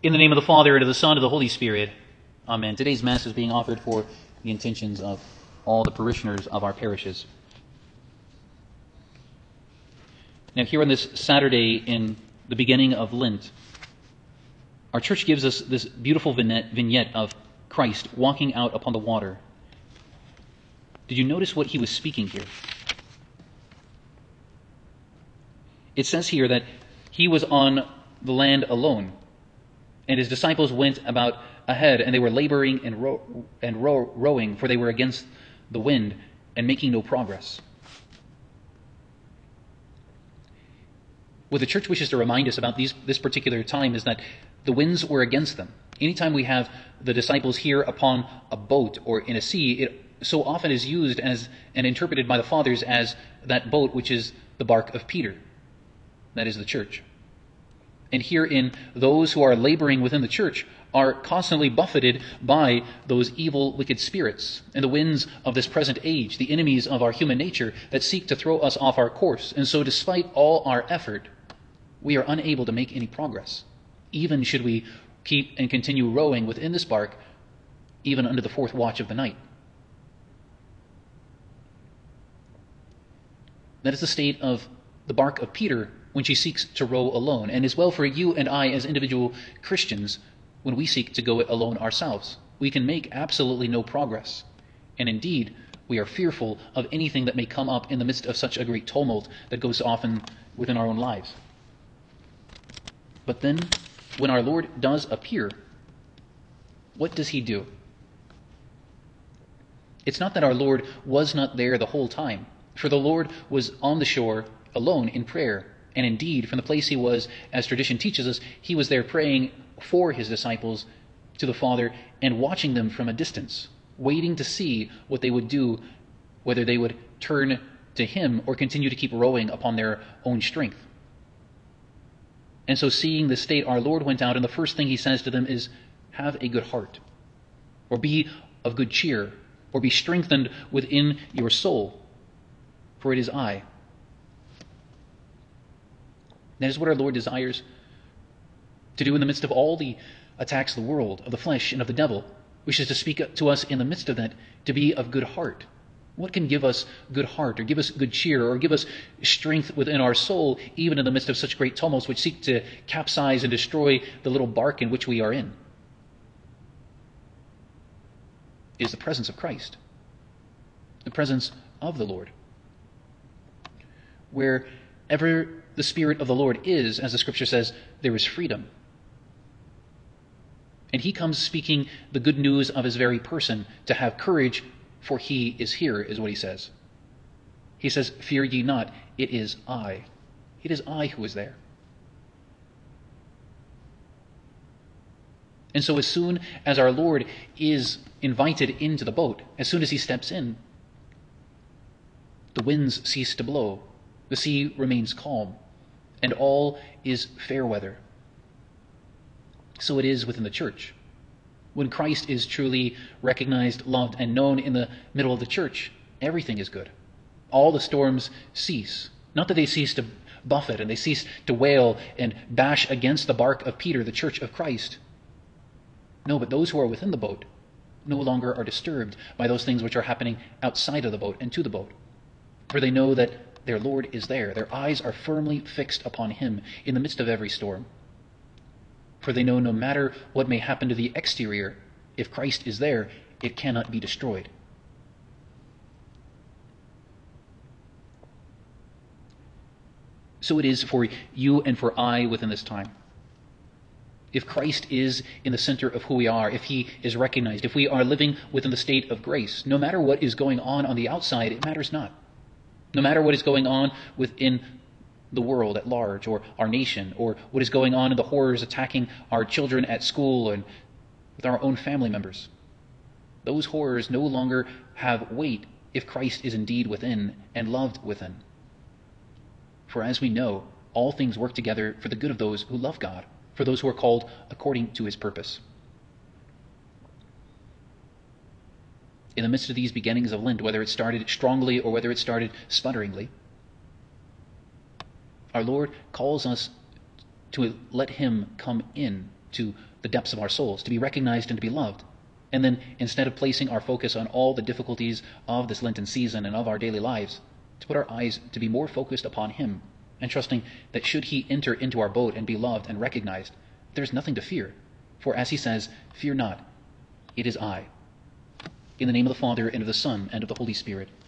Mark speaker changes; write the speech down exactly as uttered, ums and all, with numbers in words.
Speaker 1: In the name of the Father, and of the Son, and of the Holy Spirit. Amen. Today's Mass is being offered for the intentions of all the parishioners of our parishes. Now, here on this Saturday in the beginning of Lent, our church gives us this beautiful vignette of Christ walking out upon the water. Did you notice what he was speaking here? It says here that he was on the land alone, and his disciples went about ahead, and they were laboring and, row- and row- rowing, for they were against the wind and making no progress. What the church wishes to remind us about these, this particular time is that the winds were against them. Anytime we have the disciples here upon a boat or in a sea, it so often is used as and interpreted by the fathers as that boat which is the bark of Peter. That is the church. And herein, those who are laboring within the church are constantly buffeted by those evil, wicked spirits and the winds of this present age, the enemies of our human nature that seek to throw us off our course. And so despite all our effort, we are unable to make any progress, even should we keep and continue rowing within this bark, even under the fourth watch of the night. That is the state of the bark of Peter when she seeks to row alone, and as well for you and I as individual Christians when we seek to go it alone ourselves. We can make absolutely no progress, and indeed we are fearful of anything that may come up in the midst of such a great tumult that goes often within our own lives. But then, when our Lord does appear, what does he do? It's not that our Lord was not there the whole time, for the Lord was on the shore alone in prayer. And indeed, from the place he was, as tradition teaches us, he was there praying for his disciples to the Father and watching them from a distance, waiting to see what they would do, whether they would turn to him or continue to keep rowing upon their own strength. And so seeing this state, our Lord went out, and the first thing he says to them is, have a good heart, or be of good cheer, or be strengthened within your soul, for it is I. That is what our Lord desires to do in the midst of all the attacks of the world, of the flesh, and of the devil. Wishes to speak to us in the midst of that, to be of good heart. What can give us good heart, or give us good cheer, or give us strength within our soul, even in the midst of such great tumults which seek to capsize and destroy the little bark in which we are in? It is the presence of Christ, the presence of the Lord. Wherever the Spirit of the Lord is, as the Scripture says, there is freedom. And he comes speaking the good news of his very person, to have courage, for he is here, is what he says. He says, fear ye not, it is I. It is I who is there. And so as soon as our Lord is invited into the boat, as soon as he steps in, the winds cease to blow, the sea remains calm, and all is fair weather. So it is within the church. When Christ is truly recognized, loved, and known in the middle of the church, everything is good. All the storms cease. Not that they cease to buffet and they cease to wail and bash against the bark of Peter, the church of Christ. No, but those who are within the boat no longer are disturbed by those things which are happening outside of the boat and to the boat. For they know that their Lord is there. Their eyes are firmly fixed upon him in the midst of every storm. For they know no matter what may happen to the exterior, if Christ is there, it cannot be destroyed. So it is for you and for I within this time. If Christ is in the center of who we are, if he is recognized, if we are living within the state of grace, no matter what is going on on the outside, it matters not. No matter what is going on within the world at large, or our nation, or what is going on in the horrors attacking our children at school and with our own family members, those horrors no longer have weight if Christ is indeed within and loved within. For as we know, all things work together for the good of those who love God, for those who are called according to his purpose. In the midst of these beginnings of Lent, whether it started strongly or whether it started sputteringly, our Lord calls us to let him come in to the depths of our souls, to be recognized and to be loved. And then, instead of placing our focus on all the difficulties of this Lenten season and of our daily lives, to put our eyes to be more focused upon him, and trusting that should he enter into our boat and be loved and recognized, there is nothing to fear. For as he says, fear not, it is I. In the name of the Father, and of the Son, and of the Holy Spirit.